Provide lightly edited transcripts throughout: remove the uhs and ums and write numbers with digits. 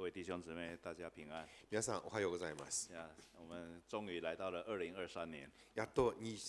各位弟兄姊妹，大家平安。 皆さんおはようございます。 我们終於來到了2023年， やっと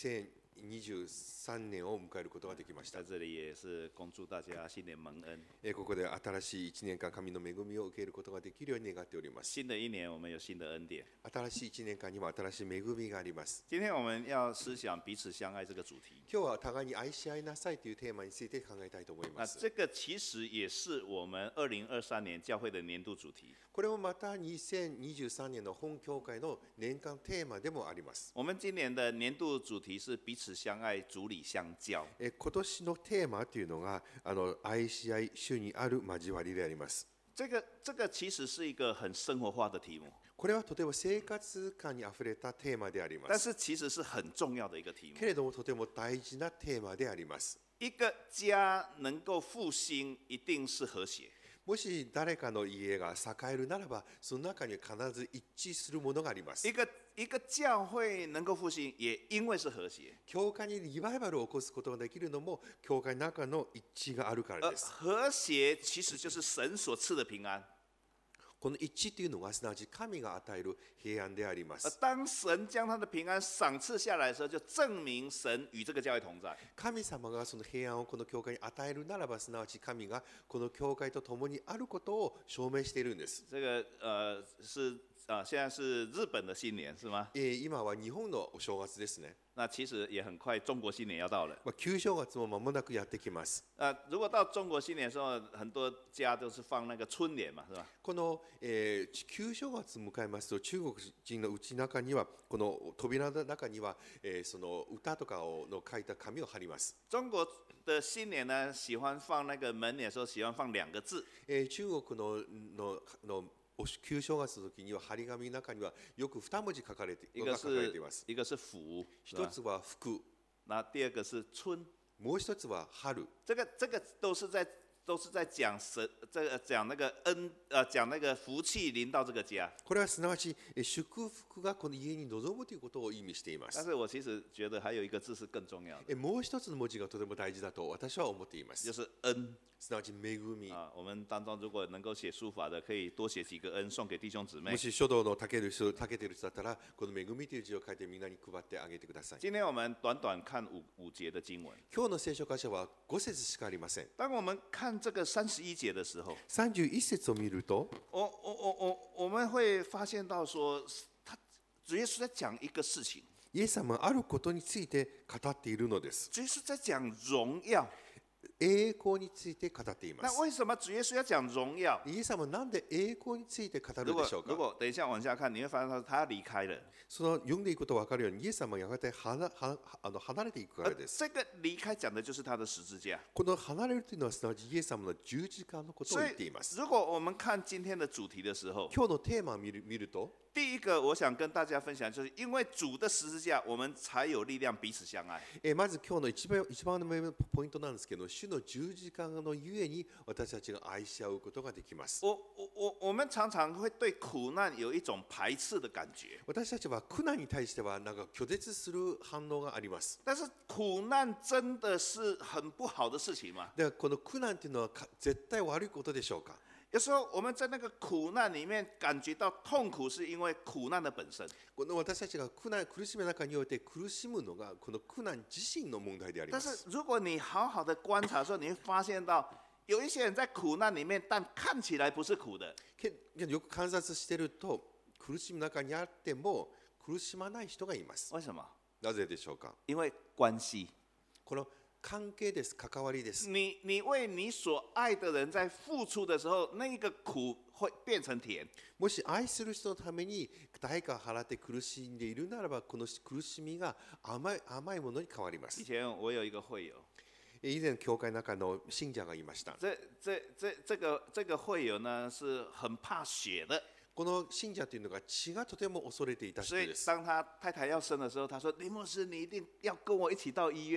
2023年を迎えることができました。 在這裡也是恭祝大家新年蒙恩。 ここで新しい1年間神の恵みを受けることができるように願っております。 新的一年，我們有新的恩典。 新しい1年間には新しい恵みがあります。 今天我們要思想彼此相愛這個主題。 今日は互いに愛し合いなさいというテーマについて考えたいと思います。 這個其實也是我們2023年教會的年度主題。 これもまた2023年の本教會の年間テーマでもあります。 我們今年的年度主題是彼此相愛、主裡相交。 今年のテーマというのが愛し合い、主にある交わりであります。 這個其實是一個很生活化的題目。 これはとても生活感にあふれたテーマであります。 但是其實是很重要的一個題目。 けれどもとても大事なテーマであります。 一個家能夠復興，一定是和諧。 もし誰かの家が栄えるならば、その中に必ず一致するものがあります。 一個教會能夠復興，也因為是和諧。 教會にリバイバルを起こすことができるのも、教會の中の一致があるからです。 和諧其實就是神所賜的平安。 この一致というのがすなわち神が与える平安であります。 當神將他的平安賞賜下來的時候，就證明神與這個教會同在。 神様がその平安をこの教会に与えるならば、すなわち神がこの教会と共にあることを証明しているんです。 這個現在是日本的新年是嗎？ 今は日本のお正月ですね。 那其實也很快，中國新年要到了。 舊正月も間もなくやってきます。 如果到中國新年的時候，很多家都是放那個春聯嘛，是吧？ この、舊正月を迎えますと、中国人のうち中には、この扉の中には、その歌とかの書いた紙を貼ります。 中國的新年呢，喜歡放那個門簾的時候，喜歡放兩個字。 中國の旧正月の時には張り紙の中にはよく2文字書かれています。 一個是福， 一つは福。 那第二個是春。 もう一つは春。 這個都是在講神，講那個恩，講那個福氣臨到這個家。 これはすなわち祝福がこの家に臨むということを意味しています。 但是我其實覺得還有一個字是更重要的。 もう一つの文字がとても大事だと私は思っています。 就是恩。 すなわち恵み。 我們當中如果能夠寫書法的，可以多寫幾個恩送給弟兄姊妹。 もし書道のたけてる人だったら、この恵みという字を書いてみんなに配ってあげてください。 今天我們短短看五節的經文。 今日の聖書箇所は5節しかありません。 當我們看這個31節的時候， 31節を見ると、 我們會發現到說，主耶穌在講一個事情。 イエス様はあることについて語っているのです。 主耶穌在講榮耀。 栄光について語っています。 那為什麼主耶穌要講榮耀？ イエス様はなんで栄光について語るでしょうか？ 如果等一下往下看，你會發現他離開了。 その読んでいくこと分かるように、イエス様がやがて離れていくからです。 這個離開講的就是他的十字架。 この離れるというのはすなわちイエス様の十字架のことを言っています。 如果我們看今天的主題的時候， 今日のテーマを見ると、 第一個我想跟大家分享，就是因為主的十字架，我們才有力量彼此相愛。 まず今日の一番のポイントなんですけど、主の十字架のゆえに私たちが愛し合うことができます。 我們常常會對苦難有一種排斥的感覺。 私たちは苦難に対してはなんか拒絶する反応があります。 但是苦難真的是很不好的事情嗎？ ではこの苦難というのは絶対悪いことでしょうか？ 有時候我們在那個苦難裡面感覺到痛苦，是因為苦難的本身。 この私たちが苦しみの中において苦しむのがこの苦難自身の問題であります。 但是如果你好好的觀察的時候，你會發現到有一些人在苦難裡面，但看起來不是苦的。 よく観察していると、苦しみの中にあっても苦しまない人がいます。 為什麼？ なぜでしょうか？ 因為關係。 この関係です、関わりです。 你為你所愛的人在付出的時候，那個苦會變成甜。 もし愛する人のために代価を払って苦しんでいるならば、この苦しみが甘いものに変わります。 以前我有一個會友。 以前教会の中の信者がいました。 這個會友呢是很怕血的。 この信者というのが血がとても恐れていた人です。 所以當他太太要生的時候，他說：李牧師，你一定要跟我一起到醫院。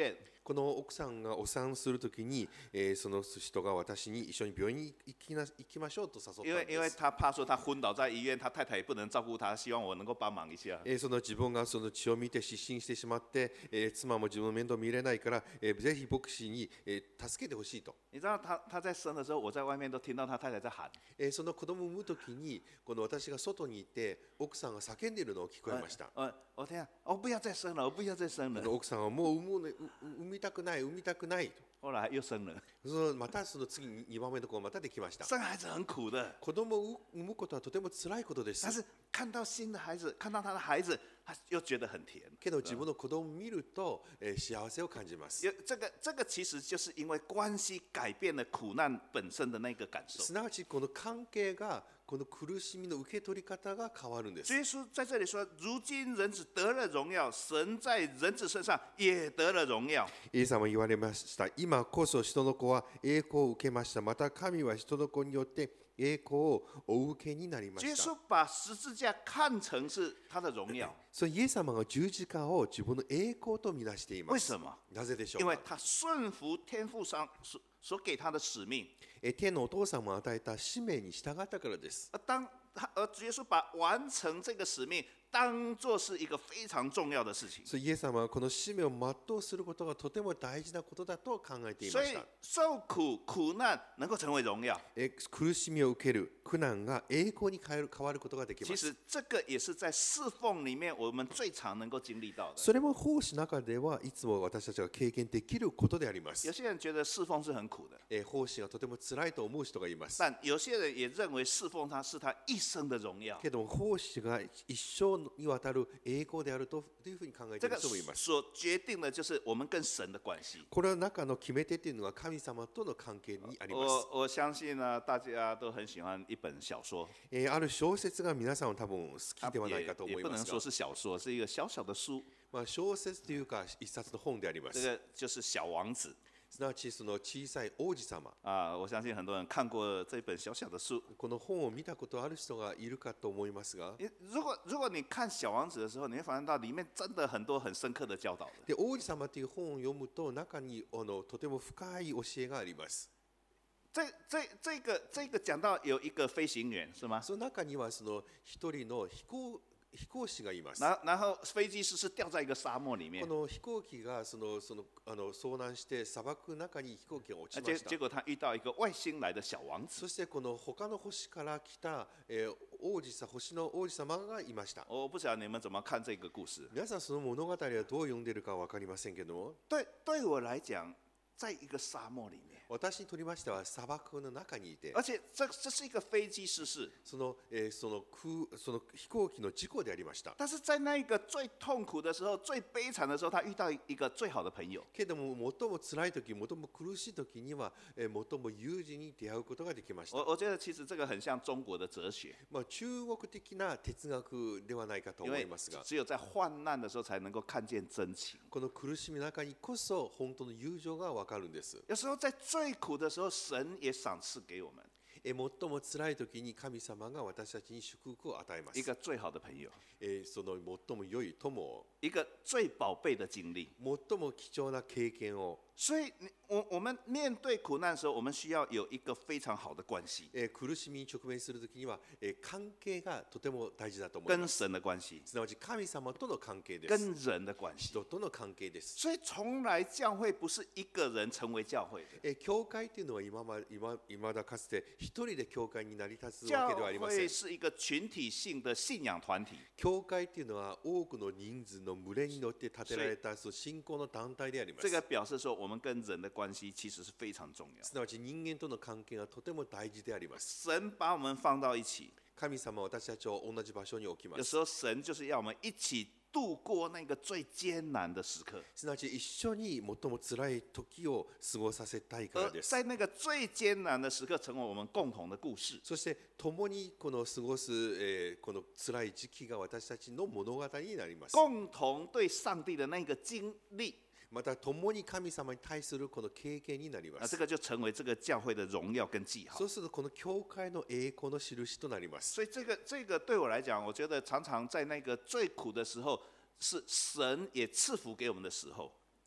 この奥さんがお産するときに、その人が私に一緒に病院に行きましょうと誘ったん因为です。 他怕说他昏倒在医院，他太太也不能照顾他，希望我能够帮忙一下。 その自分がその血を見て失神してしまって、妻も自分の面倒見れないから、ぜひ牧師に、助けてほしいと。 你知道他在生的时候，我在外面都听到他太太在喊。 その子供を産むときに、この私が外にいて、奥さんが叫んでいるのを聞こえました。 我天啊，我不要再生了，我不要再生了。 奥さんはもう産みたくない、産みたくないと。 后来又生了。 またその次2番目の子がまたできました。 生孩子很苦的。 子供を産むことはとても辛いことです。 但是看到新的孩子，看到他的孩子，他又觉得很甜。 けど自分の子供を見ると、幸せを感じます。 这个其实就是因为关系改变了苦难本身的那个感受。 すなわちこの関係がこの苦しみの受け取り方が変わるんです。 耶稣在这里说：“如今人子得了荣耀，神在人子身上也得了荣耀。” イエス様は言われました。今こそ人の子は栄光を受けました。また神は人の子によって栄光をお受けになりま耶した。 稣把十字架看成是他的荣耀。 そうイエス様が十字架を自分の栄光とみなしています。 为什么？ なぜでしょうか。 因为他顺服天父上所给他的使命。 天のお父さんも与えた使命に従ったからです。 主耶稣把完成这个使命当作是一个非常重要的事情。 イエス様はこの使命を全うすることがとても大事なことだと考えていま所以した。 受苦難能够成为荣耀。 苦しみを受ける苦難が栄光に変わることができます。 其实这个也是在侍奉里面我们最常能够经历到的。 それも奉仕の中ではいつも私たちが経験できることであります。 有些人觉得侍奉是很苦的， 奉仕がとても辛いと思う人がいます。 但有些人也认为侍奉他是他一生的荣耀。 けど奉仕が一生にわたる栄光であるというふうに考えてい这个る人もいます。 所决定的就是我们跟神的关系。 これの中の決め手というのは神様との関係にあります。 我相信呢，大家都很喜欢一本小说， ある小説が皆さんは多分好きではないかと思也いますが、 不能说是小说，是一个小小的书。 小説というか一冊の本でありま这す。 个就是《小王子》 すなわちその小さい王子様。 啊，我相信很多人看过这本小小的书。 この本を見たことある人がいるかと思いますが、 如果你看《小王子》的时候，你会发现到里面真的很多很深刻的教导的。 で王子様という本を読むと中にとても深い教えがあります。 这个讲到有一个飞行员是吗？ その中にはその一人の飛行士がいます。 然后飞机师是掉在一个沙漠里面こ，の飛行機が遭難して砂漠の中に飛行機が落ちました结。果他遇到一个外星来的小王子。 そしてこの他の星から来た、星の王子様がいました。 我不晓得你们怎么看这个故事。 皆さんその物語はどう読んでいるかわかりませんけども、 对我来讲，在一个沙漠里面， 私にとりましては砂漠の中にいて、 而且这是一个飞机失事。 その飛行機の事故でありました。 但是在那一个最痛苦的时候、最悲惨的时候，他遇到一个最好的朋友。 けども最も辛い時、最も苦しい時には、最も友人に出会うことができました。 我觉得其实这个很像中国的哲学， 中国的な哲学ではないかと因为思いますが、 只有在患难的时候才能够看见真情。 この苦しみの中にこそ本当の友情がわかるんです。 有时候在最苦的时候，神也赏赐给我们最も辛い時に神様が私たちに祝福を与えます。 一个最好的朋友， その最も良い友を、 一个最宝贝的经历。 最も貴重な経験を、 所以我们面对苦难的时候，我们需要有一个非常好的关系， 苦しみに直面するときには、関係がとても大事だと思い跟ます。 神的关系， すなわち神様との関係です。 跟人的关系。 人との関係です。 所以从来教会不是一个人成为教会的， 教会というのは今だかつて一人で教会に成り立つわけ教ではありません。 会是一个群体性的信仰团体。 教会というのは多くの人数の群れによって建てられた信仰の団体であります。 这个表示说，我们跟人的关系其实是非常重要。 すなわち人間との関係がとても大事であります。 神把我们放到一起， 神様は私たちを同じ場所に置きます。 有时候神就是要我们一起度过那个最艰难的时刻。 すなわち一緒に最も辛い時を過ごさせたいから而です。 在那个最艰难的时刻，成为我们共同的故事。 そして共にこの過ごす、この辛い時期が私たちの物語になります。 共同对上帝的那个经历， また共に神様に対するこの経験になりま这す。 个就成为这个教会的荣耀跟记号そ。うするとこの教会の栄光の印となります。 所以这个对我来讲，我觉得常常在那个最苦的时候，是神也赐福给我们的时候。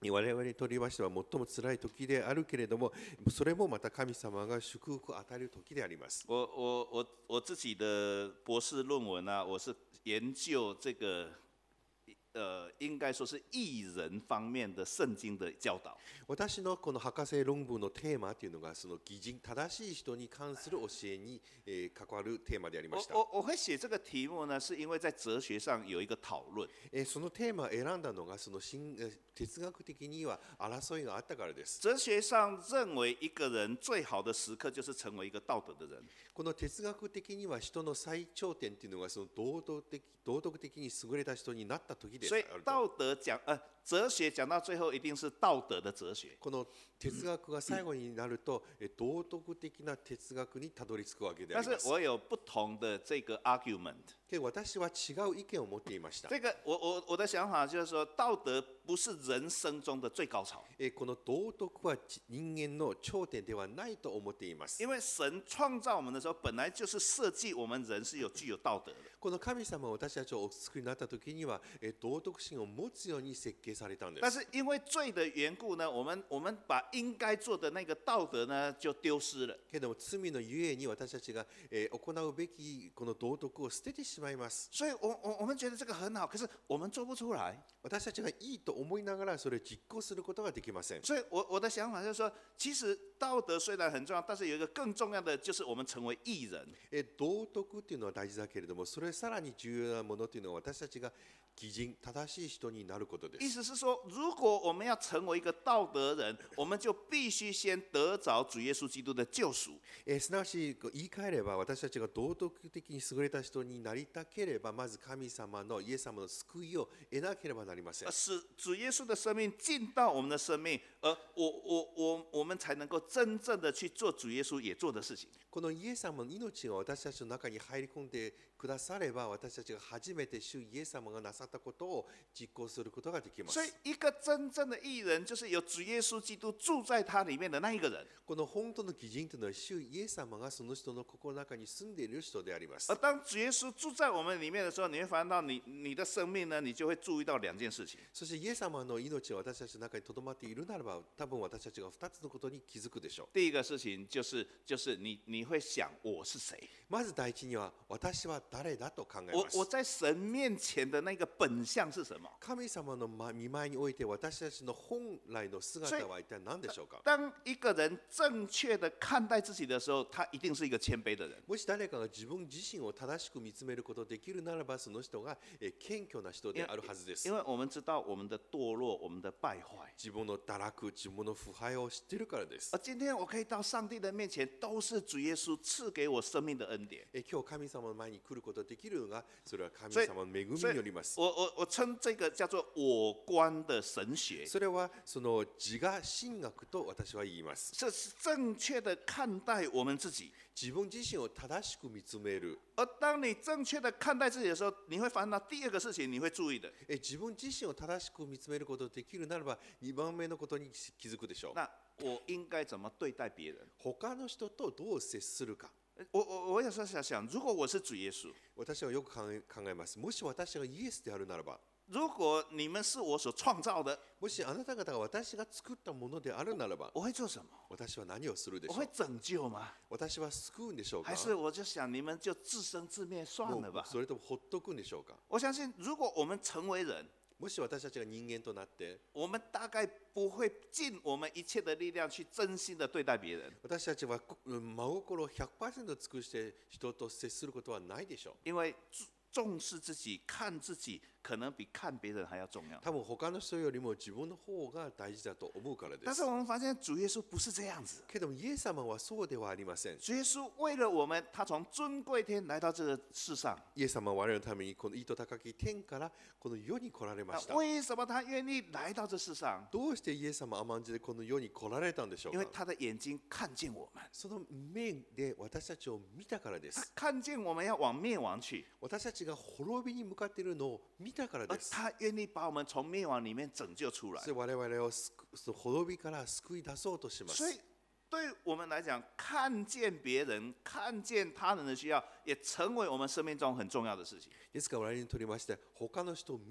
我々にとりましては最も辛い時であるけれども、それもまた神様が祝福を与える時であります。 我自己的博士论文呢，我是研究这个应该说是艺人方面的圣经的教导。 私のこの博士論文のテーマというのが、その義人、正しい人に関する教えに関わるテーマでありました。 我会写这个题目呢，是因为在哲学上有一个讨论。 そのテーマを選んだのが、その哲学的には争いがあったからです。 哲学上认为一个人最好的时刻就是成为一个道德的人。 この哲学的には人の最頂点というのが、その道徳的に優れた人になった時です。 所以道德哲学讲到最后一定是道德的哲学。 この哲学が最後になると、道徳的な哲学にたどり着くわけであります。 但是我有不同的这个 argument。 けど私は違う意見を持っていました。 这个我的想法就是说，道德不是人生中的最高潮。 この道徳は人間の頂点ではないと思っています。 因为神创造我们的时候，本来就是设计我们人是具有道德的。 この神様は私たちをお作りになった時には、道徳心を持つように設計されたんです。 但是因为罪的缘故呢，我们把应该做的那个道德呢就丢失了。 けども罪のゆえに私たちが、行うべきこの道徳を捨ててしまいます。 所以我们觉得这个很好，可是我们做不出来。 私たちがいいと思いながらそれを実行することができません。 所以我的想法就是说，其实道德虽然很重要，但是有一个更重要的就是我们成为义人。 道徳っていうのは大事だけれども、それさらに重要なものというのは私たちが義人、正しい人になることです。 意思是说，如果我们要成为一个道德人，我们就必须先得着主耶稣基督的救赎。 すなわち言い換えれば、私たちが道徳的に優れた人になりたければ、まず神様のイエス様の救いを得なければなりません。 使主耶稣的生命进到我们的生命，而我们才能够真正的去做主耶稣也做的事情。 このイエス様の命が私たちの中に入り込んでくだされば、私たちが初めて主イエス様がなさったことを実行することができます。 所以，一个真正的义人，就是有主耶稣基督住在他里面的那一个人。 この本当の義人というのは、主イエス様がその人の心の中に住んでいる人であります。 而当主耶稣住在我们里面的时候，你会发现到你的生命呢，你就会注意到两件事情。 そしてイエス様の命が私たちの中に留まっているならば、多分私たちが2つのことに気づくでしょう。 第一个事情就是你会想我是谁。 まず第一には、私は誰だと考えます。 我在神面前的那个本相是什么？ 神様の見舞いにおいて私たちの本来の姿は一体何でしょうか。 当一个人正确的看待自己的时候，他一定是一个谦卑的人。 もし誰かが自分自身を正しく見つめることができるならば、その人が謙虚な人であるはずです。 因为我们知道我们的堕落，我们的败坏。 自分の堕落、自分の腐敗を知っているからです。 而今天我可以到上帝的面前，都是主耶稣赐给我生命的恩典。 今日神様の前に来ることができるのが、それは神様の恵みによります。 我称这个叫做我观的神学。 それはその自我神学と私は言います。 这是正确的看待我们自己。 自分自身を正しく見つめる。 而当你正确的看待自己的时候，你会发现到第二个事情你会注意的。 自分自身を正しく見つめることができるならば、2番目のことに気づくでしょう。 那我应该怎么对待别人？ 他の人とどう接するか。 我有时候想，如果我是主耶稣， 私はよく考えます。もし私がイエスであるならば、 如果你们是我所创造的， もしあなた方が私が作ったものであるならば、 我会做什么？ 私は何をするでしょう。 我会拯救吗？ 私は救うんでしょうか。 还是我就想你们就自生自灭算了吧？ それともほっとくんでしょうか。 我相信，如果我们成为人， もし私たちが人間となって、 我们大概不会尽我们一切的力量去真心的对待别人。 私たちは真心を 100% 尽くして人と接することはないでしょう。 因为重视自己、看自己，可能比看别人还要重要。 多分他の人よりも自分の方が大事だと思うからです。 但是我们发现主耶稣不是这样子。 けどもイエス様はそうではありません。 主耶稣为了我们，他从尊贵天来到这个世上。 イエス様は我々のためにこの糸高き天からこの世に来られました。 为什么他愿意来到这世上？ どうしてイエス様甘んじてこの世に来られたんでしょうか。 因为他的眼睛看见我们， その目で私たちを見たからです。 他看见我们要往灭亡去， 私たちが滅びに向かっているのを見たからです。 他愿意把我们从灭亡里面拯救出来。 それ我々を滅びから救い出そうとします。 所以对我们来讲，看见别人、看见他人的需要，也成为我们生命中很重要的事情。 ですから我々にとりまして、他の人を見る、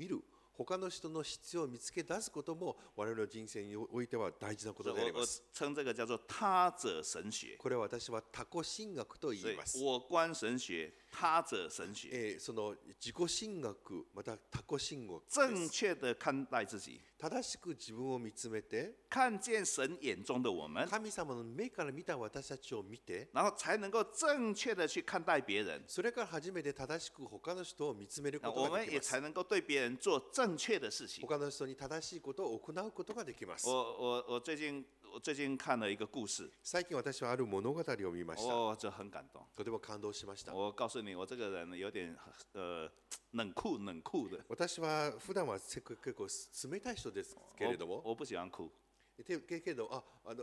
他の人の必要を見つけ出すことも我々の人生においては大事なことでありま我す。 称这个叫做他者神学。 これは私は他己神学と言所以います。 我观神学、他者神学， その自己神学また他己神学です正确的看待自己， 正しく自分を見つめて、 看见神眼中的我们， 神様の目から見た私たちを見て、 然后才能够正确的去看待别人， それから初めて正しく他の人を見つめるこ我们とができます。 也才能够对别人做正确的事情。 他の人に正しいことを行うことができます。 我最近看了一个故事， 最近私はある物語を見ました。 哦，这很感动。 とても感動しました。 我告訴你，我这个人有点冷酷的。 私は普段は結構冷たい人ですけれども、 我不喜欢哭。 けど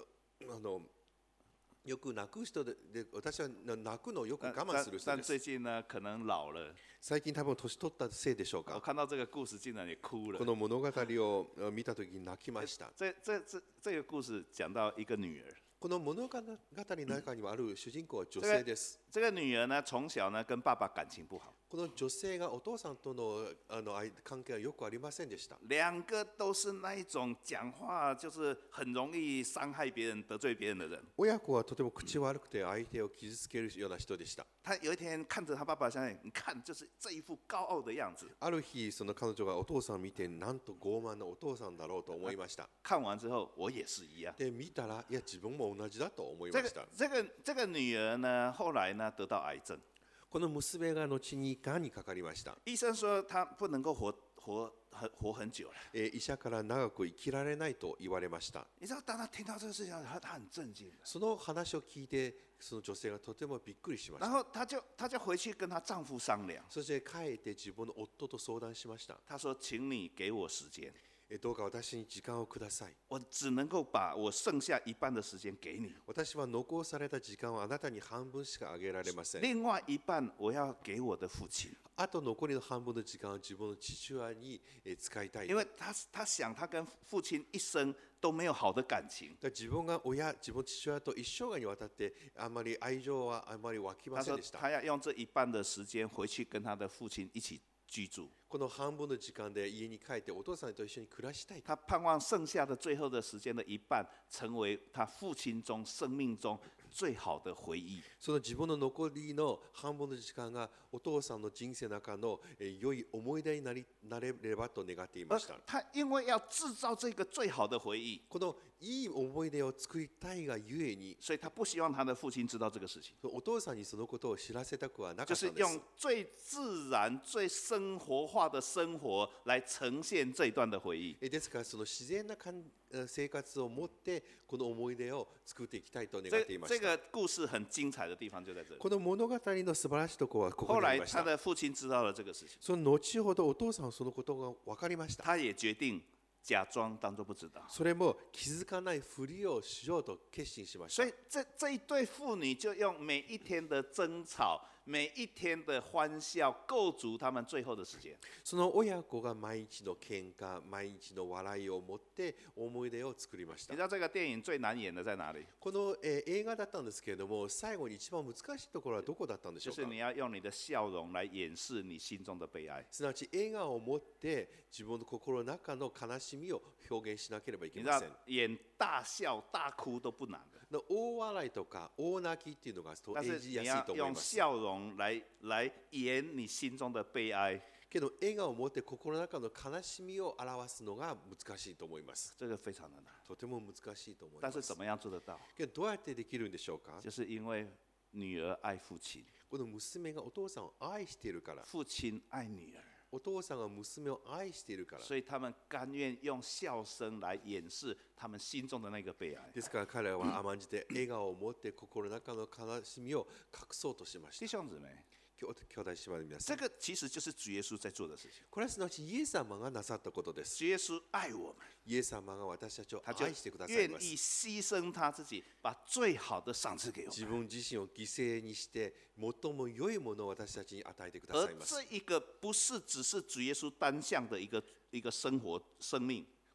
よく泣く人で、私は泣くのをよく我慢する人但です。 最近呢，可能老了， 最近多分年取ったせいでしょうか。 我看到这个故事竟然也哭了こ。の物語を見たときに泣きました。 这个故事讲到一个女儿， この物語の中にはある主人公は女性です。 这个女儿呢，从小呢跟爸爸感情不好， この女性がお父さんとの関係はよくありませんでした。 两个都是那一种讲话就是很容易伤害别人、得罪别人的人。 親子はとても口悪くて相手を傷つけるような人でした。 她有一天看着她爸爸，想你看，就是这一副高傲的样子。 ある日、その彼女がお父さんを見て、なんと傲慢なお父さんだろうと思いました。 看完之後，我也是一样。 で、見たら、いや、自分も同じだと思いました。 这个女儿呢，后来呢得到癌症， この娘が後にがんにかかりました。 医生说她不能够活很久了。 医者から長く生きられないと言われました。 你知道，当她听到这个事情，她很震惊。 その話を聞いて、その女性がとてもびっくりしまし然た。 后她就回去跟她丈夫商量， そして帰って自分の夫と相談しました。 她说：“请你给我时间， どうか私に時間をください。 我只能够把我剩下一半的时间给你， 私は残された時間をあなたに半分しかあげられません。 另外一半我要给我的父亲， あと残りの半分の時間を自分の父親に使いたい。 因为她想她跟父亲一生都没有好的感情。 自分が自分の父親と一生涯にわたってあまり愛情はあまり湧きま她说せんでした。 她要用这一半的时间回去跟她的父亲一起居住， この半分の時間で家に帰ってお父さんと一緒に暮らしたい。 她盼望剩下的最後的時間的一半成為她父親中生命中最好的回憶。 その自分の残りの半分の時間がお父さんの人生の中の良い思い出になれればと願っていました。 她因為要製造這個最好的回憶， このいい思い出を作りたいがゆえに、 所以她不希望她的父親知道這個事情， お父さんにそのことを知らせたくはなか就是ったんです。 用最自然、最生活化的生活來呈現這一段的回憶。 ですからその自然な生活を持ってこの思い出を作っていきたいと願っていました。 這個故事很精彩的地方就在這裡。 この物語の素晴らしいところはここ後にありました。 來她的父親知道了這個事情， その後ほどお父さんはそのことが分かりました。 他也決定假裝當作不知道。 それも気づかないふりをしようと決心しました。 所以這一對父女就用每一天的爭吵、每一天的歡笑，構築他們最後的時間。 その親子が毎日の喧嘩、毎日の笑いを持って思い出を作りました你知。道這個電影最難演的在哪裡？ この映画だったんですけれども、最後に一番難しいところはどこだったんでしょうか。 就是你要用你的笑容來掩飾你心中的悲哀。 すなわち笑顔を持って自分の心の中の悲しみを表現しなければいけ你知道ません。 演大笑大哭都不難的， 大笑いとか大泣きっていうのが但演じやすい是你要用と思います。 笑容來演你心中的悲哀， けど笑顔を持って心の中の悲しみを表すのが難しいと思います。 這個非常的難。 とても難しいと思います。 但是怎麼樣做得到？ けどどうやってできるんでしょうか。 就是因為女兒愛父親， この娘がお父さんを愛しているから、 父親愛女兒。 お父さんが娘を愛しているから、 所以他們甘願用笑聲來掩飾他們心中的那個悲哀。 ですから彼らは甘んじて笑顔を持って心の中の悲しみを隠そうとしました弟。兄姊妹， 兄弟姉妹の皆さん、 這個其實就是主耶穌在做的事情。 これはすなわちイエス様がなさったことです。 主耶穌愛我們， イエス様が私たちを他就愛してください願ます。 意犧牲他自己，把最好的賞賜給我們。 自分自身を犠牲にして最も良いものを私たちに与えてくだ而さいます。 這一個不是只是主耶穌單向的一個生活生命，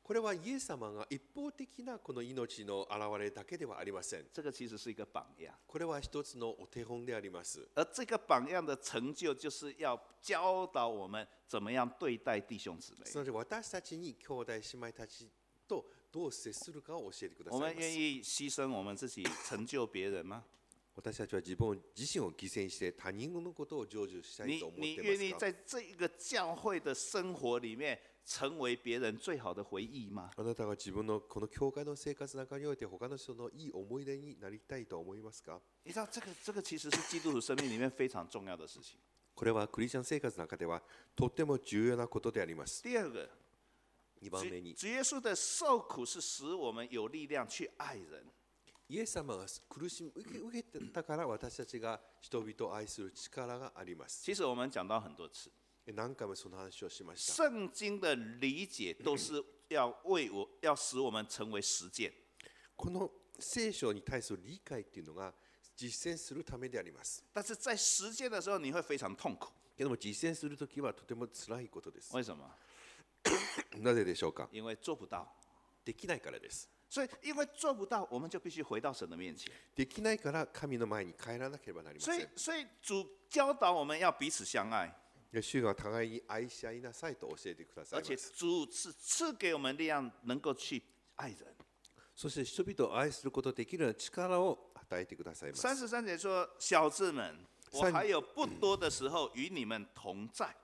これはイエス様が一方的なこの命の現れだけではありません。 这个其实是一个榜样。 これは一つのお手本であります。 而这个榜样的成就，就是要教导我们怎么样对待弟兄姊妹。 すなわち私たちに兄弟姉妹たちとどう接するかを教えてくだ我さいます。 们愿意牺牲我们自己，成就别人吗？ 私たちは自分自身を犠牲にして他人のことを成就したいと思っ你ていますか？ 愿意在这一个教会的生活里面，成为别人最好的回忆吗？ あなたが自分のこの教会の生活の中において他の人のいい思い出になりたいと思いますか？ 你知道这个其实是基督徒生命里面非常重要的事情。 これはクリスチャン生活の中ではとっても重要なことであります。 第二个， 2番目に主耶稣的受苦是使我们有力量去愛人。 イエス様が苦しみ受けたから私たちが人々を愛する力があります。 其实我们讲到很多次， 何回もその話をしました。 圣经的理解都是要使我们成为实践。 この聖書に対する理解っていうのが実践するためであります。 但是在实践的时候，你会非常痛苦。 けども実践するときはとても辛いことです。 为什么？ なぜでしょうか？ 因为做不到。 できないからです。 所以，因为做不到，我们就必须回到神的面前。 できないから神の前に帰らなければなりません。 所以主教導我们要彼此相愛， 主が互いに愛し合いなさいと教えてください而且ます。 主是赐给我们力量，能够去愛人。 そして人々を愛することができるような力を与えてくださいます。 33節说：“小子们，我还有不多的时候与你们同在。”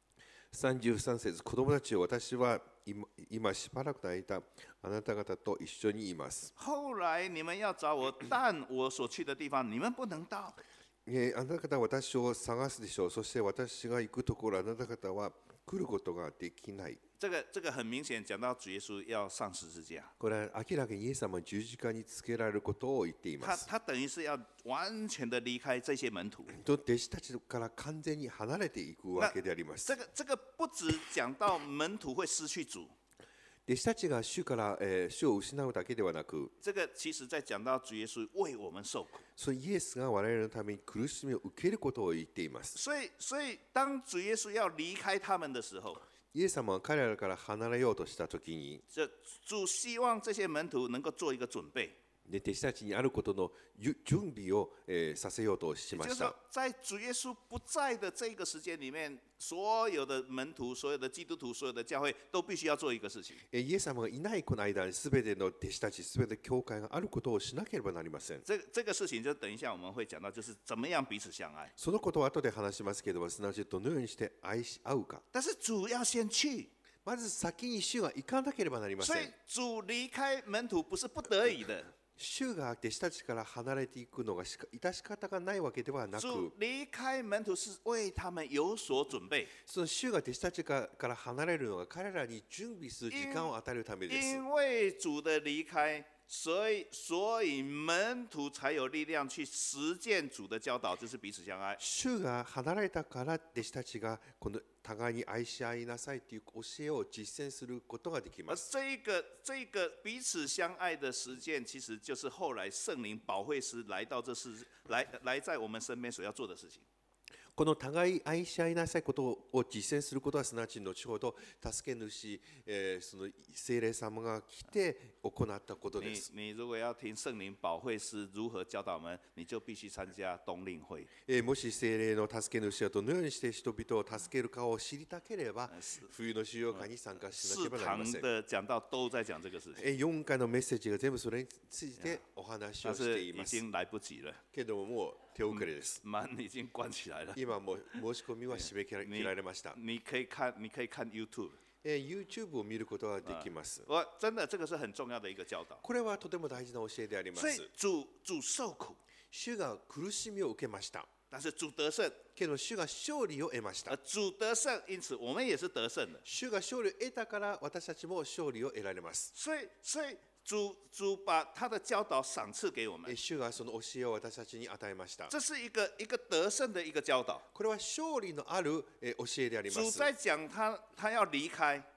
33節、子供たちを私は今しばらくの間あなた方と一緒にいます。 后来你们要找我，但我所去的地方你们不能到。 あなた方は私を探すでしょう。そして私が行くところあなた方は来ることができない。 这个很明显讲到主耶稣要上十字架， これは明らかにイエス様は十字架につけられることを言っています。 他等于是要完全的离开这些門徒。 と弟子たちから完全に離れていくわけであります。 这个不只讲到門徒会失去主， 弟子たちが主から主を失うだけではなく、 这个其实在讲到主耶稣为我们受苦。 そのイエスが我々のために苦しみを受けることを言っています。 所以当主耶稣要離開他們的時候， イエス様は彼らから離れようとしたときに、 主希望这些門徒能夠做一個準備。 弟子たちにあることの準備をさせようとしました。 就是说，在主耶稣不在的这个时间里面，所有的门徒、所有的基督徒、所有的教会都必须要做一个事情。 イエス様がいないこの間に全ての弟子たち、全て教会があることをしなければなりません。 这个事情就等一下我们会讲到，就是怎么样彼此相愛。 そのことは後で話しますけれども、すなわちどのようにして愛し合うか。 但是主要先去， まず先に主が行かなければなりま所以せん。 主離開門徒不是不得已的。 主が弟子たちから離れていくのが致し方がないわけではなく、 主離開門徒是為他們有所準備。 その主が弟子たちから離れるのが彼らに準備する時間を与えるためです。 因為主的離開，所以門徒才有力量去實踐主的教導，就是彼此相愛。 主が離れたから弟子たちがこの互いに愛し合いなさいという教えを実践することができま而す。 这个彼此相愛的實踐，其實就是後來聖靈保惠師來到這世來在我們身邊所要做的事情。 この互い愛し合いなさいことを実践することはすなわち後ほど助け主、その聖霊様が来て行ったことです。 你如果要聽聖靈保惠師如何教導我們，你就必須參加冬令會。 もし聖霊の助け主はどのようにして人々を助けるかを知りたければ、冬の修行会に参加しなければなりません。 的講道都在講這個事情。 4回のメッセージが全部それについてお話をしています。 已經來不及了。 けどももう手遅れです。 門已經關起來了。 今もう申し込みは締め切られました。 你可以看 YouTube。 YouTube を見ることができます。 真的，這個是很重要的一個教導。 これはとても大事な教えでありま所以す。 主受苦， 主が苦しみを受けました。 但是主得勝。 けど主が勝利を得ました。 主得勝，因此我們也是得勝的。 主が勝利を得たから私たちも勝利を得られます。 所以主把他的教導賞賜給我們。 主がその教えを私たちに与えました。 這是一個得勝的一個教導。 これは勝利のある教えであります。 主在講他要離開。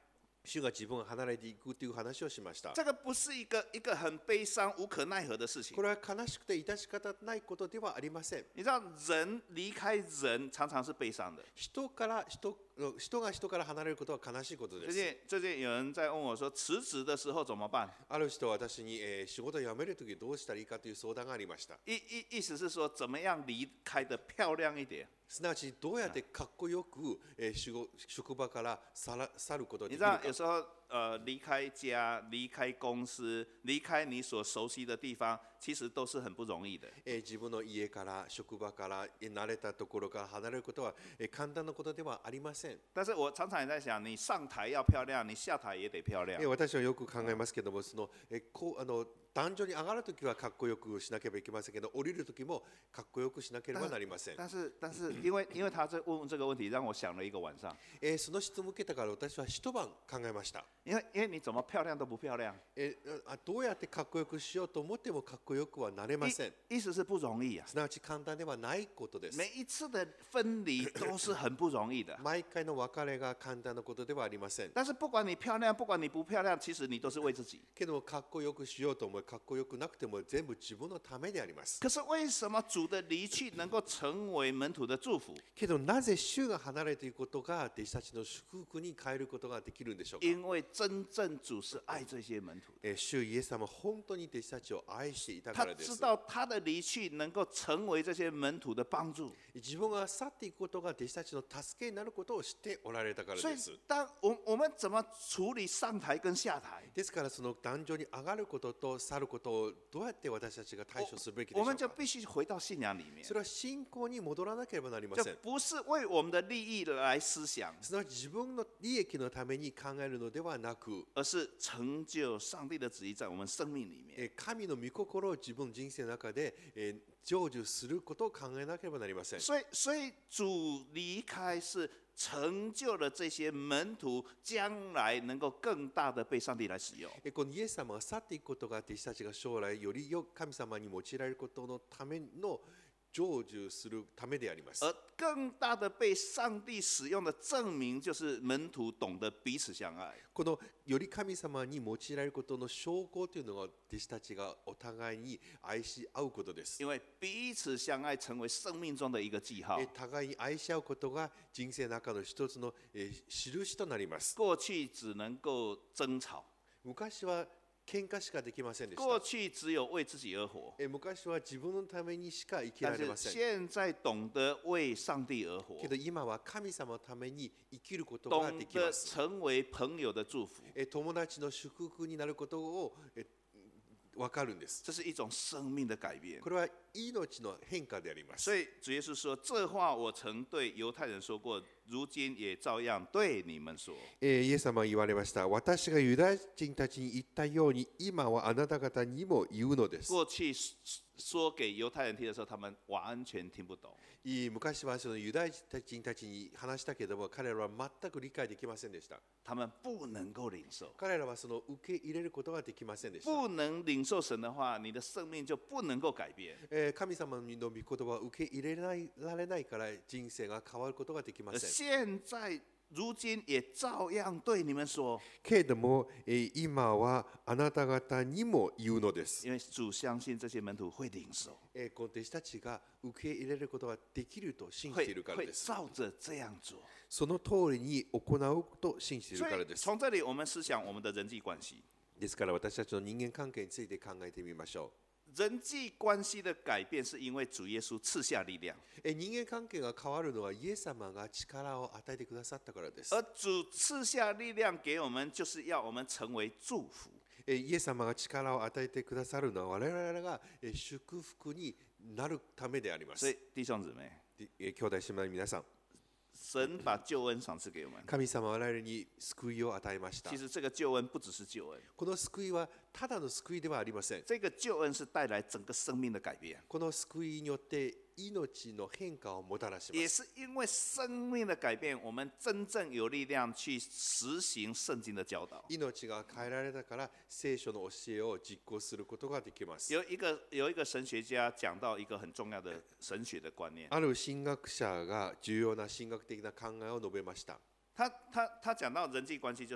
主が自分が離れていくという話をしました。 这个不是一个很悲伤、无可奈何的事情こ。れは悲しくて致し方ないことではありません。 你知道，人离开人常常是悲伤的。 人が人から離れることは悲しいことで最す。 近最近有人在问我说，辞职的时候怎么办？ ある人は私に、仕事を辞めるときどうしたらいいかという相談がありました。 意思是说，怎么样离开的漂亮一点？ すなわちどうやってかっこよく、職場から去ることがで你知道， きるか有。时候离开家、离开公司、离开你所熟悉的地方，其实都是很不容易的。 自分の家から職場から慣れたところから離れることは、簡単なことではありません。 但是我常常也在想，你上台要漂亮，你下台也得漂亮。 私はよく考えますけども、壇上に上がるときはかっこよくしなければいけませんけど、降りるときもかっこよくしなければなりません。 但是因为他问这个问题，让我想了一个晚上。 その質問を受けたから私は一晩考えました。 因为你怎么漂亮都不漂亮。 どうやってかっこよくしようと思ってもかっこよくはなれません。 意思是不容易啊。 すなわち簡単ではないことです。 每一次的分离都是很不容易的。 毎回の別れが簡単なことではありません。 但是不管你漂亮，不管你不漂亮，其实你都是为自己。 けどかっこよくしようと思い、かっこよくなくても全部自分のためであります。 可是为什么主的离去能够成为门徒的祝福？ けどなぜ主が離れていくことが弟子たちの祝福に変えることができるんでしょうか。 因为真正主是爱这些门徒的。 主イエス様は本当に弟子たちを愛していたか他らです。 知道他的离去能够成为这些门徒的帮助。 自分が去っていくことが弟子たちの助けになることを知っておられたから所以です。 当我们怎么处理上台跟下台？ ですからその壇上に上がることと去ることをどうやって私たちが対処するべきでしょうか。 我们就必须回到信仰里面そ。れは信仰に戻らなければなりま就せん。 不是为我们的利益来思想， すなわち自分の利益のために考えるのではなく、 而是成就上帝的旨意在我们生命里面。 神の御心を自分の人生の中で成就することを考えなければなりません。 所以主离开是成就了这些门徒将来能够更大的被上帝来使用。 このイエス様が去っていくことが弟子たちが将来より神様に用いられることのための成就するためであります。 而更大的被上帝使用的证明，就是门徒懂得彼此相爱。 このより神様に用いられることの証拠というのが弟子たちがお互いに愛し合うことです。 因为彼此相爱成为生命中的一个记号。 互いに愛し合うことが人生の中の一つの印となります。 过去只能够争吵， 昔は喧嘩しかできませんでし过た。 去只有为自己而活。 昔は自分のためにしか生きら但是れません。 现在懂得为上帝而活け，ど今は神様のために生きることが懂得できます。 成为朋友的祝福， 友達の祝福になることを分かるんです。 这是一种生命的改变。 これは命の変化であります。 所以主耶稣说：“这话我曾对犹太人说过，如今也照样对你们说。 イエス様は言われました。私がユダヤ人たちに言ったように、今はあなた方にも言うのです。 过去说给犹太人听的时候，他们完全听不懂。 昔はそのユダヤ人たちに話したけれども、彼らは全く理解できませんでした。 他们不能够领受， 彼らはその受け入れることができませんでした。 不能领受神的话，你的生命就不能够改变。 神様の御言葉を受け入れられないから人生が変わることができません。 现在如今也照样对你们说， けれども、今はあなた方にも言うのです。 因为主相信这些门徒会领受， この弟子たちが受け入れることができると信じているから会です。 照着这样做。 その通りに行うと信じている所以からです。 从这里我们思想我们的人际关系。 ですから私たちの人間関係について考えてみましょ人际关系的改变，是因为主耶稣赐下力量， う。人間関係が変わるのはイエス様が力を与えてくださったからです。 而主赐下力量给我们，就是要我们成为祝福。 イエス様が力を与えてくださるのは我々が祝福になるためであります。 所以弟兄姊妹， 兄弟姉妹の皆さん、 神把救恩赏赐给我们。 神様は我々に救いを与えました其。实这个救恩不只是救恩， この救いはただの救いではありません。 这个救恩是带来整个生命的改变， この救いによって命の変化をもたらしま也す。 是因为生命的改变，我们真正有力量去实行圣经的教导。 命が変えられたから聖書の教えを実行することができます。 有一个神学家讲到一个很重要的神学的观念， ある神学者が重要な神学的な考えを述べました。 他讲到人际关系就是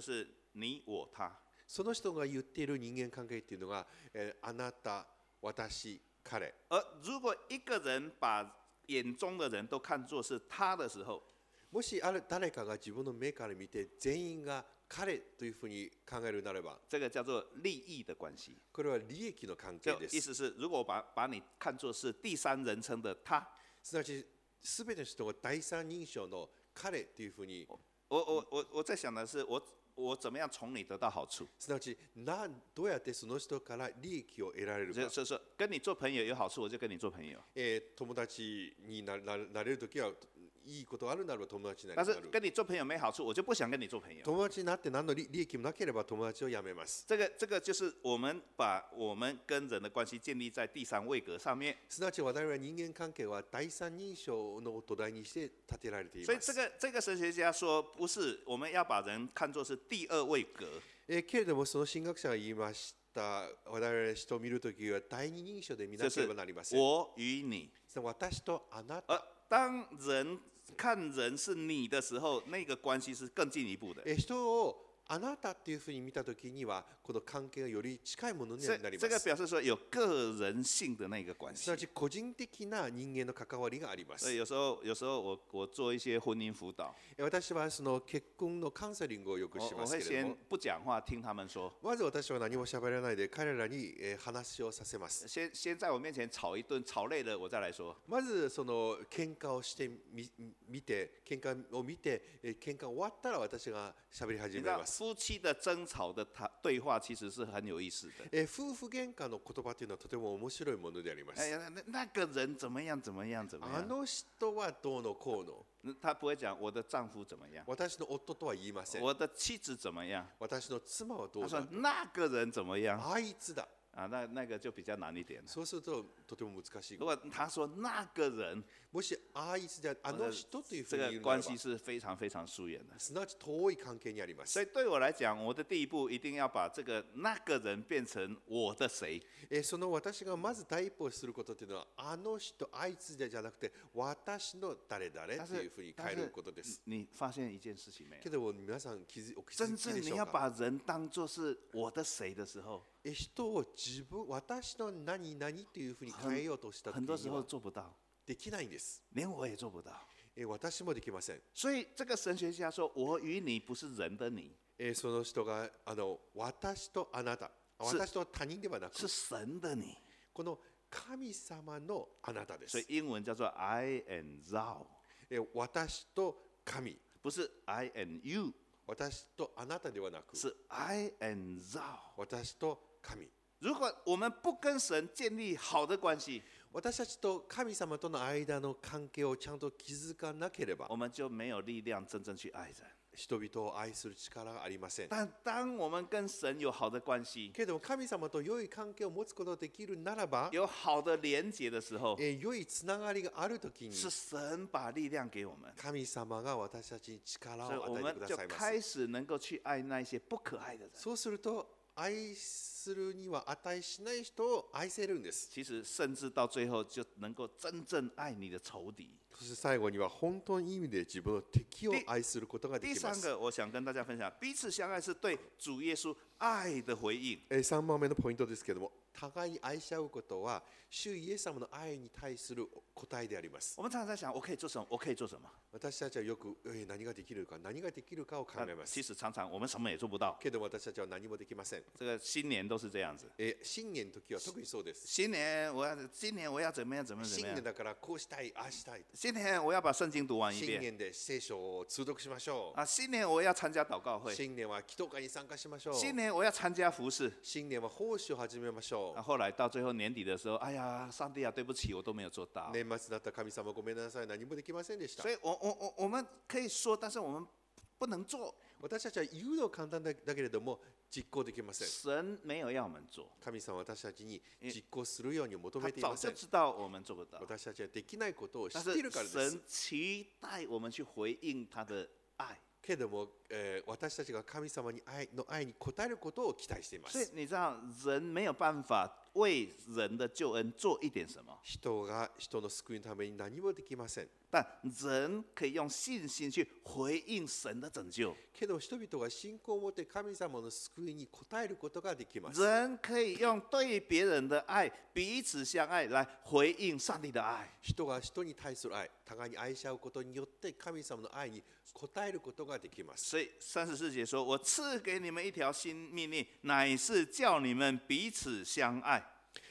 你我他。 その人が言っている人間関係っていうのが、あなた、私、彼。 而如果一个人把眼中的人都看作是他的时候， もし誰かが自分の目から見て全員が彼というふうに考えるならば、 这个叫做利益的关系。 これは利益の関係就です。 意思是，如果我把你看作是第三人称的他， すなわち、すべての人が第三人称の彼というふうに、 我在想的是，我怎么样从你得到好处？ すなわちどうやってその人から利益を得られるか。 就是说，跟你做朋友有好处，我就跟你做朋友。 友達になれるときはいいことがあるならば友達にな但是る。 跟你做朋友没好处，我就不想跟你做朋友。 友達になって何の利益もなければ友達をやめます。 这个就是我们把我们跟人的关系建立在第三位格上面。 すなわち我々は人間関係は第三人称の土台にして立てられています。 所以这个神学家说，不是我们要把人看作是第二位格。 けれどもその神学者が言いました。我々人を見るときは第二人称で見なければなりません。 我与你。 私とあなた。 当人看人是你的时候，那个关系是更进一步的。 人をあなたっていうふうに見たときには、この関係がより近いものになります。 这个表示说有个人性的那个关系。 すなわち個人的な人間の関わりがあります。 所以有时候我做一些婚姻辅导。 私はその結婚のカウンセリングをよくしますけれども、 我会先不讲話，聽他們說。 まず私は何も喋らないで彼らに話をさせます。 先在我面前吵一頓，吵累了我再來說。 まずその喧嘩をして見て、喧嘩終わったら私が喋り始めます。 夫妻的爭吵的對話其實是很有意思的。 夫婦喧嘩の言葉というのはとても面白いものであります。 那個人怎麼樣怎麼樣怎麼樣。 あの人はどうのこうの。 他不會講我的丈夫怎麼樣。 私の夫とは言いません。 我的妻子怎麼樣。 私の妻はどうだ。 他說那個人怎麼樣。 あいつだ。 那個就比較難一點。 そうするととても難しい。 如果他說那個人， もしあいつであの人というふうに言う這個關係是非常非常疏遠的。 すなわち遠い関係にあります。 所以對我來講，我的第一步一定要把這個那個人變成我的誰。 その私がまず第一歩をすることというのは、あの人あいつじゃなくて私の誰々というふうに変えることです。 你發現一件事情沒有？ けど皆さんお気づき真でしょう正你要把か？ 人當作是我的誰的時候， 人を私の何々というふうに変えようとした時很多時候には做不到， できないんです。 連我也做不到。 私もできません。 所以這個神學家說：“我與你不是人的你， その人が私とあなた、私と他人ではなく、 是神的你。 この神様のあなたで” 所以す。 英文叫做 I and thou， 私と神、 不是 I and you， 私とあなたではなく、 是 I and thou。 私と神。 如果我們不跟神建立好的關係， 私たちと神様との間の関係をちゃんと築かなければ、 我們就沒有力量真正去愛人。 人々を愛する力がありません。 但當我們跟神有好的關係， けれども神様と良い関係を持つことができるならば、 有好的連結的時候， 良いつながりがあるときに、 是神把力量給我們， 神様が私たちに力所以我を与えて們就くださいます。 開始能夠去愛那些不可愛的人。 そうすると愛するには値しない人を愛せるんです。 其實甚至到最後就能夠真正愛你的仇敵。 そして最後には本当に意味で自分の敵を愛することがで第きます。 三個，我想跟大家分享，彼此相愛是對主耶穌愛的回應。 3番目のポイントですけれども、互いに愛し合うことは主イエス様の愛に対する答えであります。 我們常常在想，我可以做什麼？我可以做什麼？ 私たちはよく何ができるかを考えます。 其實常常我們什麼也做不到。 けど私たちは何もできません。 這個新年都是這樣子。 新年の時は特にそうです。 今年我要怎麼樣怎麼新年樣。 だからこうしたい、ああしたい。 今年我要把聖經讀完一遍。 新年で聖書を通読しましょう。 新年我要參加禱告會。 新年は祈禱会に参加しましょう。 新年我要參加服事。 新年は奉仕を始めましょう。 後來到最後年底的時候，哎呀，上帝啊，對不起，我都沒有做到。 年末になった神様ごめんなさい、何もできませんでした。 所以我們可以說，但是我們不能做。 私たちは言うのは簡単だけれども実行できません。 神沒有要我們做。 神様は私たちに実行するように求めてい他ません。 早就知道我們做不到。 私たちはできないことを知但っている是からです。 神期待我們去回應他的愛。 けれども、私たちが神様の愛に応えることを期待しています。 所以你知道，人沒有辦法为人的救恩做一点什么， 人が人の救いのために何もできません。 但人可以用信心去回应神的拯救。 けど人々が信仰を持って神様の救いに応えることができます。 人可以用对别人的爱、彼此相爱来回应上帝的爱。 人が人に対する愛、互いに愛し合うことによって神様の愛に応えることができます。 所以34节说：“我赐给你们一条新命令，乃是叫你们彼此相愛。”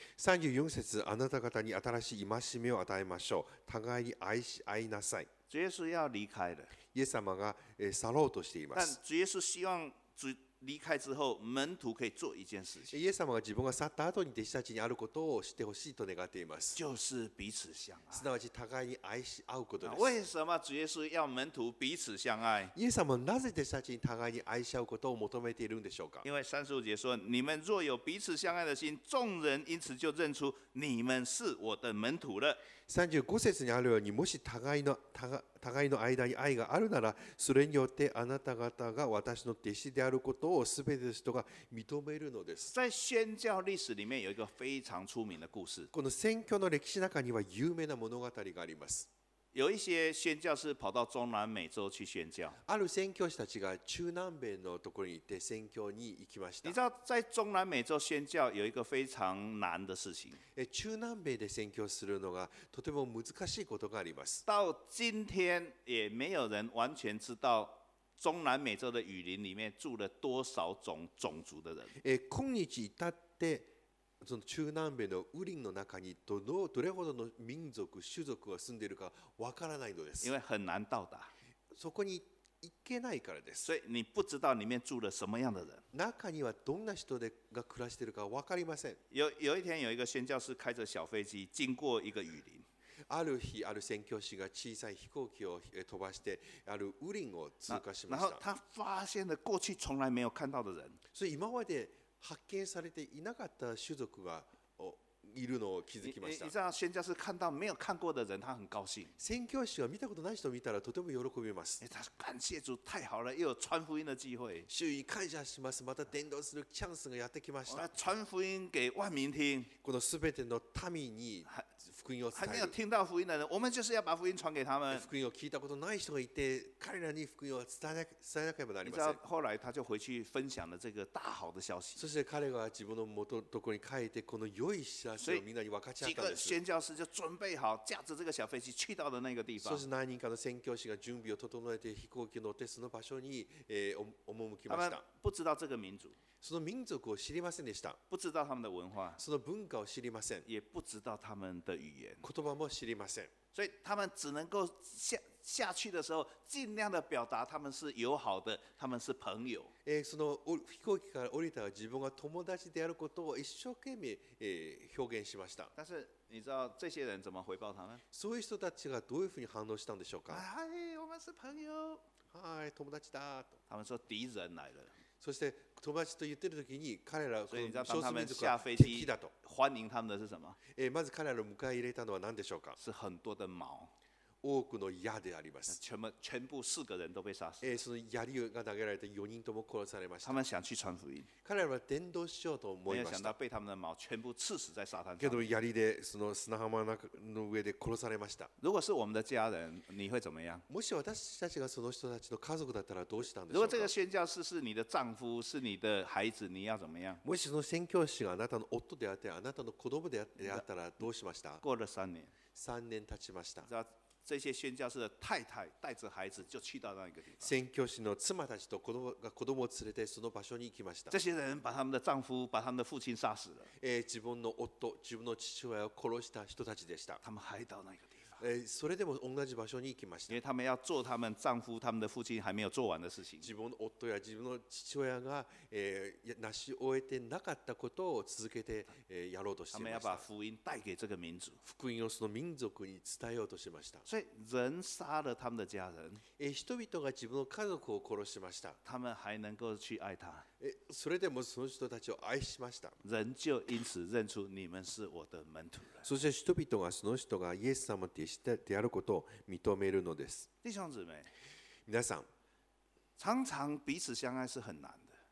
34節、あなた方に新しい戒めを与えましょう。互いに愛し合いなさい。 主耶稣要离开了， イエス様が去ろうとしていま但す。 主耶稣希望主离开之后，門徒可以做一件事情， イエス様が自分が去った後に弟子たちにあることをしてほしいと願っています。 就是彼此相す愛。 なわち互いに愛し合うことです。 为什么主耶稣要門徒彼此相愛？ イエス様はなぜ弟子たちに互いに愛し合うことを求めているんでしょうか。 因为35节说：“你们若有彼此相愛的心，众人因此就認出你們是我的門徒了。” 35節にあるように、もし互いの間に愛があるなら、それによってあなた方が私の弟子であることをすべての人が認めるのです。 在宣教历史里面有一个非常出名的故事， この宣教の歴史の中には有名な物語があります。 有一些宣教士跑到中南美洲去宣教。 ある宣教師たちが中南米のところに行って宣教に行きました。 你知道，在中南美洲宣教有一个非常难的事情， 中南米で宣教するのがとても難しいことがあります。 到今天也没有人完全知道中南美洲的雨林里面住了多少种种族的人。 今日至ってその中南米の雨林の中にどれほどの民族、種族が住んでいるかわからないのです。 因为很难到达， そこに行けないからです。 所以你不知道里面住了什么样的人。 中にはどんな人が暮らしているかわかりません。 有一天，有一个宣教士开着小飞机经过一个雨林， ある日、ある宣教師が小さい飛行機を飛ばしてある雨林を通過しました。 然后他发现了过去从来没有看到的人。 それ今まで発見されていなかった種族がいるのを気づきました。 你知道宣教士看到没有看过的人，他很高兴。 宣教師は見たことない人を見たらとても喜びます。 他感謝主，太好了，又有传福音的机会。 主に感謝します。また伝道するチャンスがやってきました。 传福音给万民听。 このすべての民に福音を还伝える。 没有听到福音的人，我们就是要把福音传给他们。 福音を聞いたことない人がいて、彼らに福音を伝えなければなり你知道ません。 后来他就回去分享了这个大好的消息。 そして彼が自分の元ところに帰って、この良い知らせをみんなに分かち合几个ったんです。 宣教士就准备好，驾着这个小飞机去到的那个地方そ。して何人かの宣教師が準備を整えて飛行機に乗ってその場所に赴き他们ました。 不知道这个民族， その民族を知りませんでした。 不知道他们的文化， その文化を知りません。 也不知道他们的语言， 言葉も知りません。 所以他们只能够下去的时候，尽量的表达他们是友好的，他们是朋友。 その飛行機から降りたら自分が友達であることを一生懸命表現しました。 但是你知道这些人怎么回报他们？ そういう人たちがどういうふうに反応したんでしょうか。 哎，我们是朋友。 はい、友達だと。 他们说敌人来了， そして友達と言ってる時に彼ら所以你知道当少数他们民族が下飞机敵だと。 欢迎他们的是什么？ まず彼らを迎え入れたのは何でしょうか。 是很多的矛， 多くの矢であります。 全部4个人都被杀死。 その槍が投げられて4人とも殺されました。 他们想去传福音， 彼らは伝道しようと思没有想到いました。 被他们的矛全部刺死在沙滩けど上。 槍でその砂浜の上で殺されました。 如果是我们的家人，你会怎么样？ もし私たちがその人たちの家族だったらどうしたんでしょうか。 如果这个宣教士是你的丈夫，是你的孩子，你要怎么样？ もしその宣教師があなたの夫であってあなたの子供であったらどうしました。 过了3年， 3年経ちました。 知道这些宣教士的太太带着孩子就去到那个地方。 宣教師の妻たちと子供を連れてその場所に行きました。 这些人把他们的丈夫、把他们的父亲杀死了， 自分の夫、自分の父親を殺した人たちでした。 他们还到那个地方。 それでも同じ場所に行きました。 因为他们要做他们丈夫、他们的父亲还没有做完的事情。 自分の夫や自分の父親が成し終えてなかったことを続けてやろうとしていま他们要把した。 福音带给这个民族， 福音をその民族に伝えようとしました。 所以人杀了他们的家人， 人々が自分の家族を殺しました。 他们还能够去愛他， それでもその人たちを愛しました。 人就因此认出你们是我的门徒了。 そして人々がその人がイエス様であることを認めるのです。 弟兄姊妹， 皆さん、 常常彼此相愛是很難的。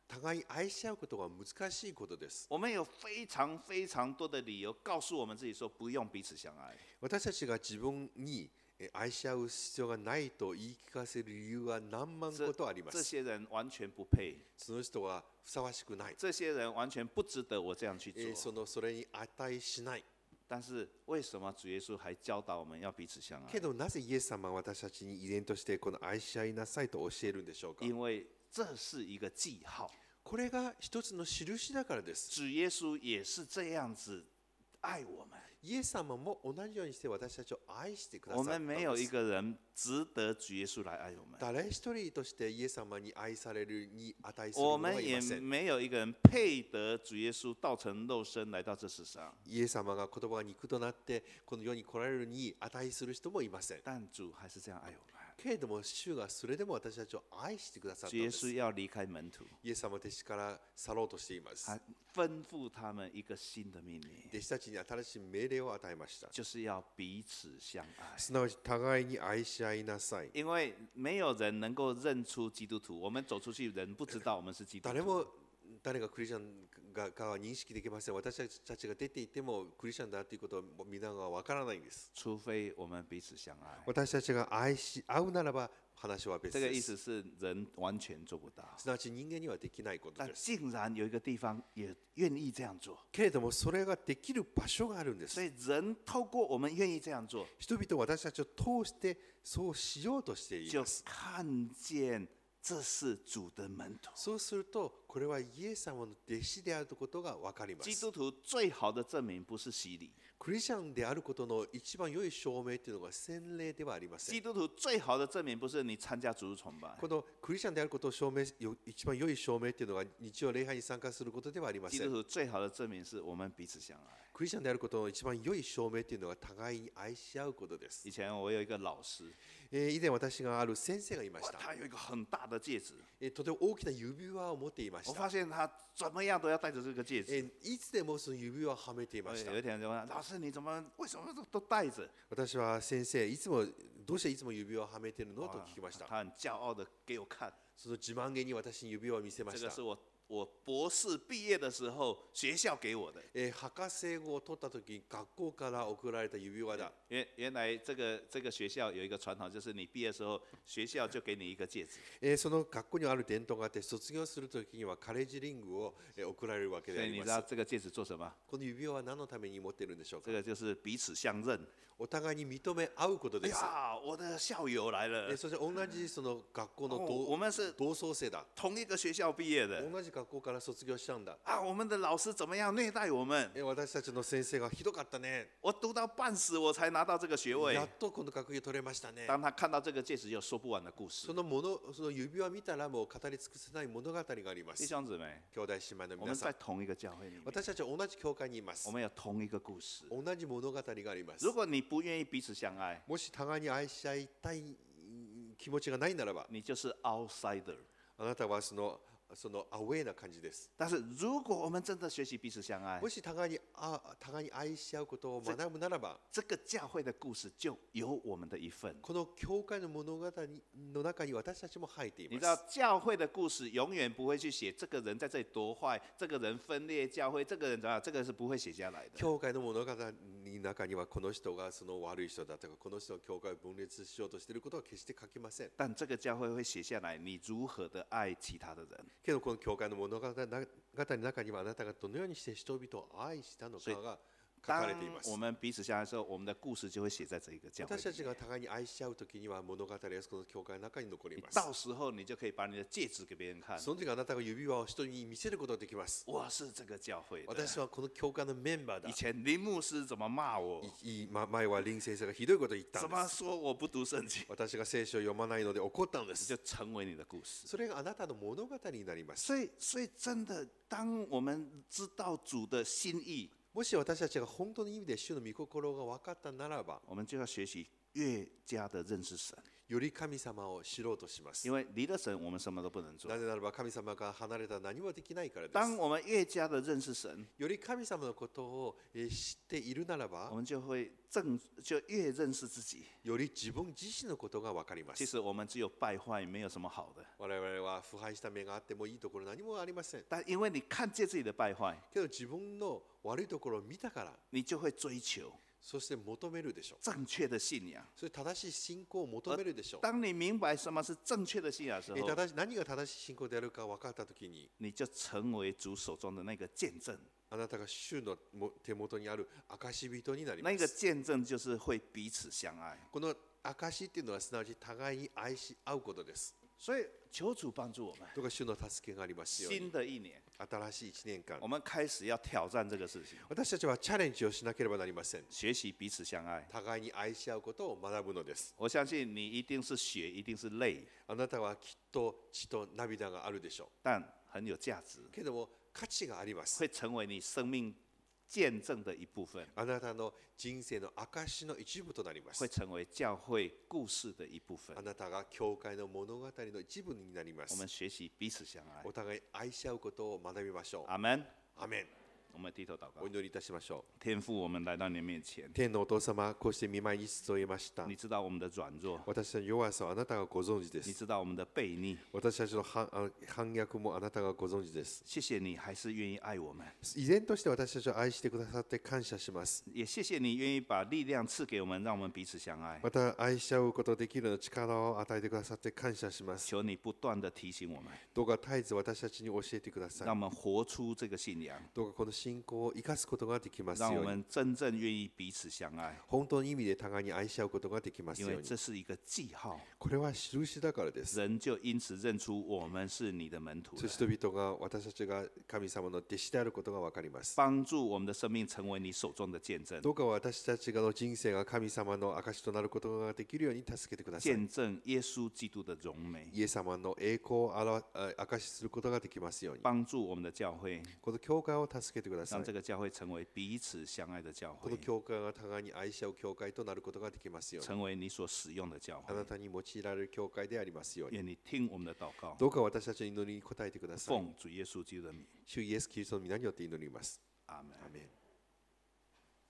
互いに愛し合うことが難しいことです。 我们有非常非常多的理由告诉我们自己说不用彼此相爱。 私たちが自分に愛し合う必要がないと言い聞かせる理由は何万ことありま这す。 些人完全不配， その人はふさわしくない。 这些人完全不值得我这样去做。 それに値しない。 但是为什么主耶稣还教导我们要彼此相爱？ けどなぜイエス様は私たちに遺伝としてこの愛し合いなさいと教えるんでしょうか。 因为这是一个记号。 これが一つの印だからです。 主耶稣也是这样子爱我们。 イエス様も同じようにして私たちを愛してくださ我ったん们没有一です。 个人值得主耶稣来爱我们， 誰一人としてイエス様に愛されるに値する我者は们也いません。 没有一个人配得主耶稣道成肉身来到这世上。 イエス様が言葉が肉となってこの世に来られるに値する人もいません。 但主还是这样爱我们。 けれども主がそれでも私たちを愛してくださった主耶んです。 稣要离开門徒， イエス様は弟子から去ろうとしています。 他吩咐他们一个新的命令， 弟子たちに新しい命令を与えました。 就是要彼此相愛。 すなわち互いに愛し合いなさい。 因为没有人能够认出基督徒，我们走出去，人不知道我们是基督徒。 誰も誰がクリスチャンかは認識できません。私たちが出ていてもクリスチャンだということを皆がわからないんです。 除非我们彼此相愛。 私たちが愛し合うならば話は別这个意です。 思是人完全做不到， すなわち人間にはできないこと但です。 竟然有一个地方也愿意这样做。 けれどもそれができる場所があるんです所。以人透过我们愿意这样做， 人々は私たちを通してそうしようとしてい就ます。 看见这是主的门徒。 そうするとこれはイエス様の弟子であることが分かります。 基督徒最好的证明不是洗礼， クリスチャンであることの一番良い証明というのが洗礼ではありません。 基督徒最好的证明不是你参加主日崇拜， このクリスチャンであることを証明一番良い証明というのが日曜礼拝に参加することではありません。 基督徒最好的证明是我们彼此相愛。 クリスチャンであることの一番良い証明というのは互いに愛し合うことです。 以前我有一个老师， 以前私がある先生がいました。 他有一个很大的戒指， とても大きな指輪を持っていまし我た。 发现他怎么样都要戴着这个戒指。 いつでもその指輪をはめていました有。一天就问他老师，你怎么为什么都戴着？ 私は先生、いつもどうしていつも指輪をはめているのと聞きました。 他很骄傲的给我看， その自慢げに私に指輪を見せました这个是。我博士毕业的时候学校给我的。 博士号を取った時学校から送られた指輪だ。 原来这个学校有一个传统，就是你毕业的时候，学校就给你一个戒指。 その学校にある伝統があって、卒業する時にはカレッジリングを送られるわけで所以你あります。 知道这个戒指做什么？ この指輪は何のために持っているんでしょうか。 这个就是彼此相认。 お互いに認め合うこと哎です。 呀，我的校友来了， そして同じその学校の我们是同窓生だ。 同一个学校毕业的同じ学校から卒業したんだ。 啊！我们的老師怎么样虐待我们？ 私たちの先生がひどかったね。 我读到半死，我才拿到这个学位や。っとこの学位取れましたね。 当他看到这个戒指，有说不完的故事そ。の指輪見たらもう語り尽くせない物語がありま弟す。 兄姊妹， 兄弟姉妹の我们皆さん、 在同一个教会里面， 私たちは同じ教会にいます我。们有同一个故事。 同じ物語があります如。果你不愿意彼此相愛， もし互いに愛し合いたい気持ちがないならば、 你就是 outsider。 あなたはそのアウェーな感じです。 但是如果我们真的学习彼此相愛も，し互いに愛し合うことを学ぶならば、 这个教会的故事就有我们的一份。 この教会の物語の中に私たちも入ってい你知道ます。 教会的故事永远不会去写这个人在这里多坏，这个人分裂教会，这个人怎么样，这个是不会写下来的。 教会の物語の中にはこの人がその悪い人だとか、この人の教会を分裂しようとしていることは決して書きません。 但这个教会会写下来你如何的愛其他的人。 けどこの教会の物語の中にはあなたがどのようにして人々を愛したのかが書か当れています。 我们彼此相愛的时候，我们的故事就会写在这一个教会私たち里面。 が互いに愛し合うときには物語がこの教会の中に残り你ます。 到時候你就可以把你的戒指給別人看。 その時あなたが指輪を人に見せることができます。 我是这个教会的。 私はこの教会のメンバーだ以。前林牧師怎么骂我？ 前は林先生がひどいことを言った怎んです。 么说我不讀聖經？ 私が聖書を読まないので怒ったんです就。成為你的故事。 それがあなたの物語になります。 所以真的，当我们知道主的心意， もし私たちが本当の意味で主の御心が分かったならば、 我们就要学習越加的認識神。 より神様を知ろうとします。 因为离了神，我们什么都不能做な。ぜならば神様が離れたら何もできないからです。 当我们越加的认识神， より神様のことを知っているならば我，们就越认识自己。 より自分自身のことが分かります。 其实我们只有败坏，没有什么好的。 我々は腐敗した目があってもいいところ何もありません。 但因为你看见自己的败坏， けど自分の悪いところを見たから、 你就会追求そして求めるでしょう。 正确的信仰。 それ正しい信仰を求めるでしょう。 当你明白什么是正确的信仰的时候， 何が正しい信仰であるか分かったときに、 你就成为主手中的那个见证。 あなたが主の手元にある証人になりま那个す。 见证就是会彼此相愛。 この証っていうのはすなわち互いに愛し合うことです。 所以求主帮助我们。 どうか主の助けがありますように。 新的一年， 新しい1年間我，们开始要挑战这个事情， 私たちはチャレンジをしなければなりません。 学习彼此相愛。 互いに愛し合うことを学ぶのです。 我相信你一定是血，一定是泪， あなたはきっと血と涙があるでしょ但很有价值， う。けども価値があります。 会成为你生命见证的一部分， あなたの人生の証の一部となります会。成为教会故事的一部分あ。なたが教会の物語の一部になりま我们す。 学习彼此相愛お。互い愛し合うことを学びましょう。 阿門。 アメン。 我们低头祷告お。祈りいたしましょう。 天父，我们来到你面前， 天のお父様、こうして見舞いに集えました。 你知道我们的软弱， 私たちの弱さをあなたがご存知で你す。 知道我们的悖逆。 私たちの反逆もあなたがご存知です。 谢谢你还是願意愛我们， 依然として私たちを愛してくださって感謝します。 也谢谢你願意把力量賜給我們，讓我們彼此相愛。 また愛し合うことできる力を与えてくださって感謝します。 求你不斷的提醒我們， どうか絶えず私たちに教えてください。 讓我們活出這個信仰， どうかこの信仰を生かすことができますように。 讓我們真正願意彼此相愛， 本當の意味で互いに愛し合うことができます因為ように。 這是一個記號， これは印だからです。 人就因此認出我們是你的門徒了， そして人々が私たちが神様の弟子であることが分かります。 幫助我們的生命成為你手中的見證， どうか私たちの人生が神様の証となることができるように助けてください。 見證耶穌基督的榮美， イエス様の栄光を証しすることができますように。 幫助我們的教會， この教会を助けてください。 讓這個教會成為彼此相愛的教この會， 教会が互いに愛し合う教会となることができますように。 成為你所使用的教會。 あなたに用いられる教会でありますように。 願你聽我們的禱告， どうか私たちの祈りに応えてください。 奉主耶穌基督的名， 主イエス・キリストの皆によって祈ります。 阿門。 アーメン。